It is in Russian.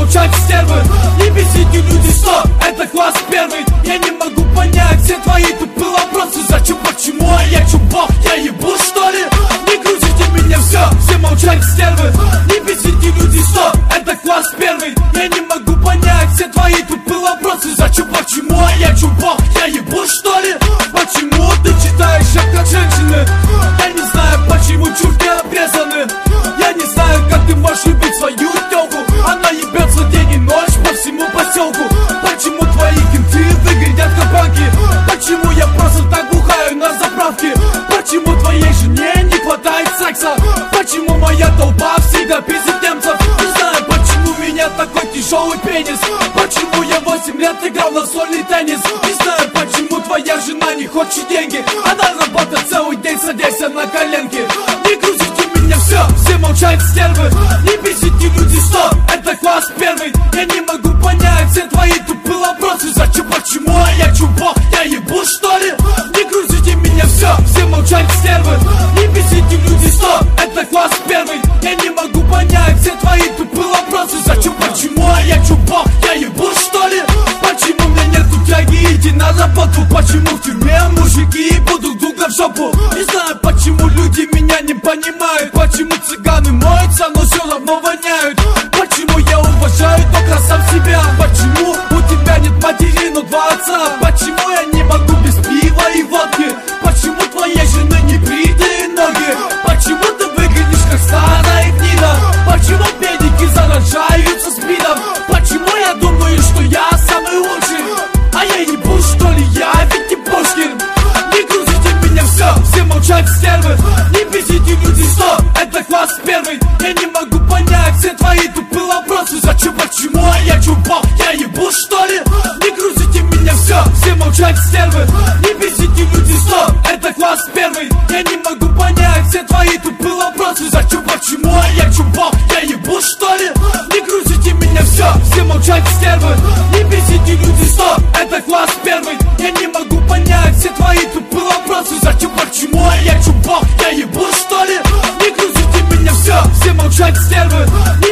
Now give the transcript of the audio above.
молчать, стервы. Не бесите, люди, стоп, это класс первый. Я не могу понять все твои тупые вопросы. Зачем, почему, а я чё, бог, я ебу, что ли? Не грузите меня, все молчать, стервы. Не бесите, люди, стоп, это класс первый. Я не могу понять все твои тупые вопросы. Зачем, почему, а я чё, бог, я ебу, что ли? Почему ты читаешь это как женщины? Я не знаю, почему чурки обрезаны. Я не знаю, как ты можешь любить свою тёлку. Она ебется день и ночь по всему поселку. Почему твои кенты выглядят как банки? Почему я просто так бухаю на заправке? Почему твоей жене не хватает секса? Почему моя толпа всегда пиздит немцев? Не знаю, почему у меня такой тяжелый пенис. Почему я 8 лет играл на сольный теннис? Не знаю, почему твоя жена не хочет деньги. Она работает целый день, садясь на коленки. Не грузите меня, все молчать, стервы. Не бесите, люди, стоп, это класс первый. Я не могу понять все твои тупые вопросы. Зачем, почему, а я чё, бог, я ебу, что ли? Не грузите меня, все молчать, стервы. Не бесите, люди, стоп, это класс первый. Я не могу понять все твои тупые вопросы. Зачем, почему, а я чё, бог, я ебу, что ли? Почему у меня нету тяги идти на работу? Почему в тюрьме мужики ебут друг друга в жопу? Не знаю, почему люди меня не понимают. Почему цыганы моются, но все равно воняют? Почему я уважаю только сам себя? Почему у тебя нет матери, но два отца? Почему я не могу без пива и водки? Почему твоей жены не бритые ноги? Почему ты выглядишь как старая гнида? Почему педики заражаются спидом? Почему я думаю, что я самый лучший? А я ебу, что ли, я ведь не Пушкин. Не грузите меня, все молчать, стервы. Не бесите, люди, стоп, это класс первый. Я не могу понять все твои тупые вопросы. Зачем, почему, а я чё, бог, я ебу, что ли? Не грузите меня, все молчать, стервы. Не бесите, люди, стоп, это класс первый. Я не могу понять все твои тупые вопросы. Зачем, почему, а я чё, бог, я ебу, что ли? Не грузите меня, все молчать, стервы. Не бесите, люди, стоп, это класс первый. Я не могу понять все твои тупые вопросы. Зачем, почему, а я чё, бог, я ебу, что ли? Не грузите меня, все молчать, стервы.